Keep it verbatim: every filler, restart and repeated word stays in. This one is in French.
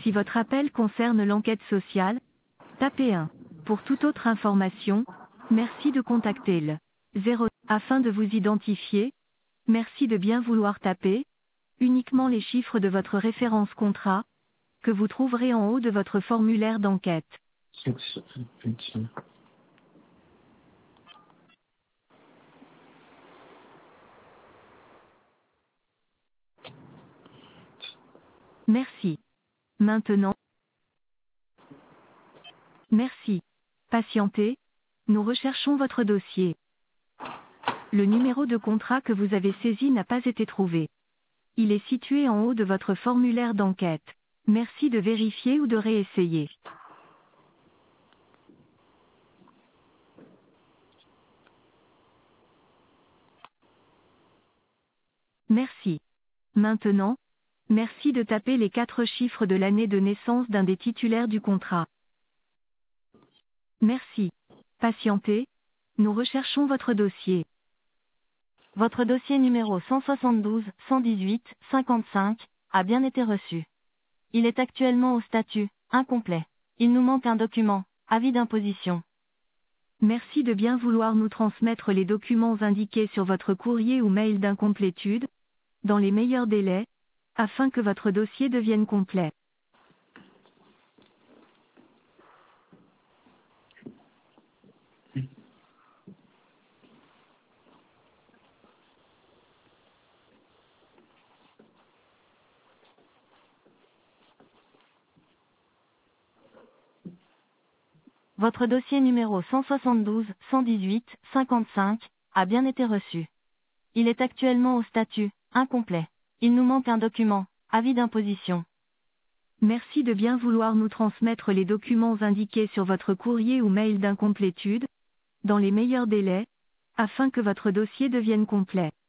Si votre appel concerne l'enquête sociale, tapez un. Pour toute autre information, merci de contacter le zéro. Afin de vous identifier, merci de bien vouloir taper uniquement les chiffres de votre référence contrat, que vous trouverez en haut de votre formulaire d'enquête. Merci. Maintenant. Merci. Patientez. Nous recherchons votre dossier. Le numéro de contrat que vous avez saisi n'a pas été trouvé. Il est situé en haut de votre formulaire d'enquête. Merci de vérifier ou de réessayer. Merci. Maintenant, merci de taper les quatre chiffres de l'année de naissance d'un des titulaires du contrat. Merci. Patientez. Nous recherchons votre dossier. Votre dossier numéro cent soixante-douze, cent dix-huit, cinquante-cinq a bien été reçu. Il est actuellement au statut incomplet. Il nous manque un document, avis d'imposition. Merci de bien vouloir nous transmettre les documents indiqués sur votre courrier ou mail d'incomplétude, dans les meilleurs délais, afin que votre dossier devienne complet. Votre dossier numéro cent soixante-douze, cent dix-huit, cinquante-cinq a bien été reçu. Il est actuellement au statut incomplet. Il nous manque un document, avis d'imposition. Merci de bien vouloir nous transmettre les documents indiqués sur votre courrier ou mail d'incomplétude, dans les meilleurs délais, afin que votre dossier devienne complet.